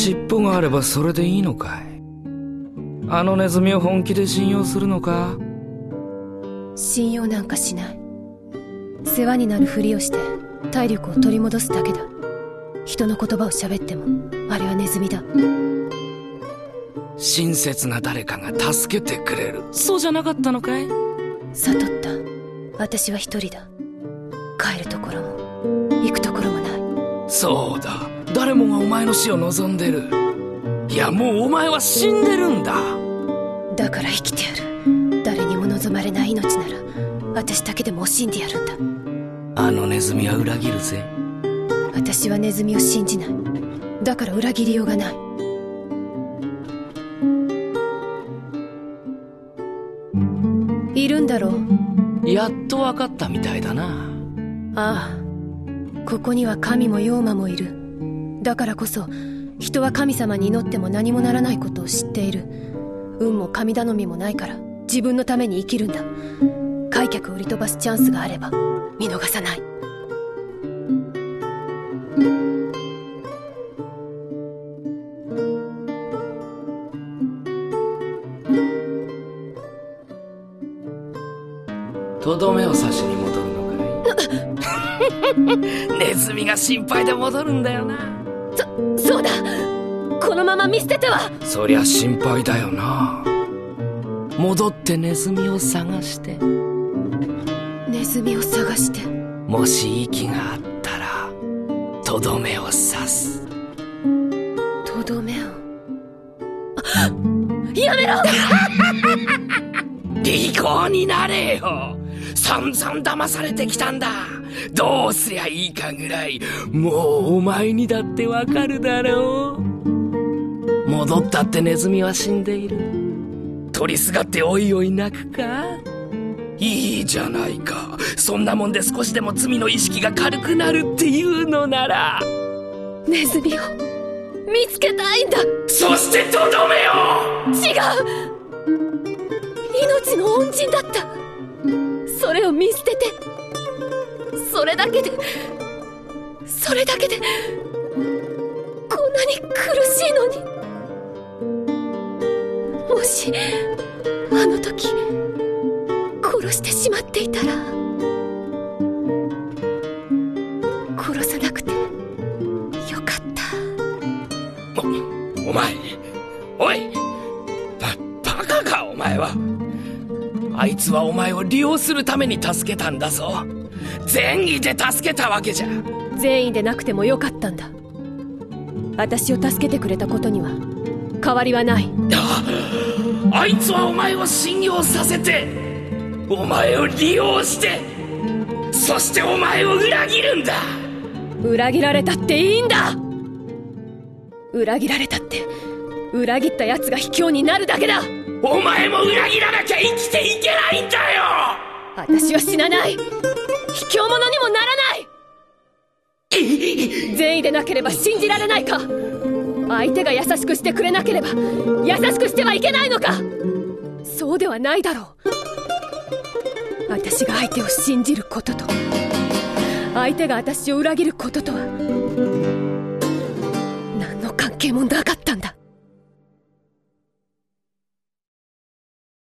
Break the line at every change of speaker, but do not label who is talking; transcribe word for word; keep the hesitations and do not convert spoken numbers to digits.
尻尾があればそれでいいのかい？あのネズミを本気で信用するのか？
信用なんかしない。世話になるふりをして体力を取り戻すだけだ。人の言葉を喋ってもあれはネズミだ。
親切な誰かが助けてくれる、そうじゃなかったのかい？
悟った。私は一人だ。帰るところも行くところもない。
そうだ、誰もがお前の死を望んでる。いや、もうお前は死んでるんだ。
だから生きてやる。誰にも望まれない命なら私だけでも惜しんでやるんだ。
あのネズミは裏切るぜ。
私はネズミを信じない。だから裏切りようがない。いるんだろう？
やっと分かったみたいだな。
ああ、ここには神も妖魔もいる。だからこそ人は神様に祈っても何もならないことを知っている。運も神頼みもないから自分のために生きるんだ。開脚を売り飛ばすチャンスがあれば見逃さない。
とどめを刺しに戻るのかい？ネズミが心配で戻るんだよな。
そ、そうだ。このまま見捨てては。
そりゃ心配だよな。戻ってネズミを探して。
ネズミを探して。
もし息があったらとどめを刺す。
とどめを。あ、やめろ！
利口になれよ。散々騙されてきたんだ。どうすりゃいいかぐらいもうお前にだってわかるだろう。戻ったってネズミは死んでいる。取りすがっておいおい泣くか？いいじゃないか。そんなもんで少しでも罪の意識が軽くなるっていうのなら。
ネズミを見つけたいんだ。
そしてとどめを。
違う。命の恩人だった。それを見捨てて、それだけでそれだけでこんなに苦しいのに。もしあの時殺してしまっていたら。殺さなくてよかった。
お、お前、おい、バ、バカかお前は。あいつはお前を利用するために助けたんだぞ。善意で助けたわけじゃ。
善意でなくてもよかったんだ。私を助けてくれたことには変わりはない。
あ、あいつはお前を信用させて、お前を利用して、そしてお前を裏切るんだ。
裏切られたっていいんだ。裏切られたって裏切った奴が卑怯になるだけだ。
お前も裏切らなきゃ生きていけないんだよ。
私は死なない。卑怯者にもならない。善意でなければ信じられないか。相手が優しくしてくれなければ優しくしてはいけないのか。そうではないだろう。私が相手を信じることと相手が私を裏切ることとは何の関係もなかったんだ。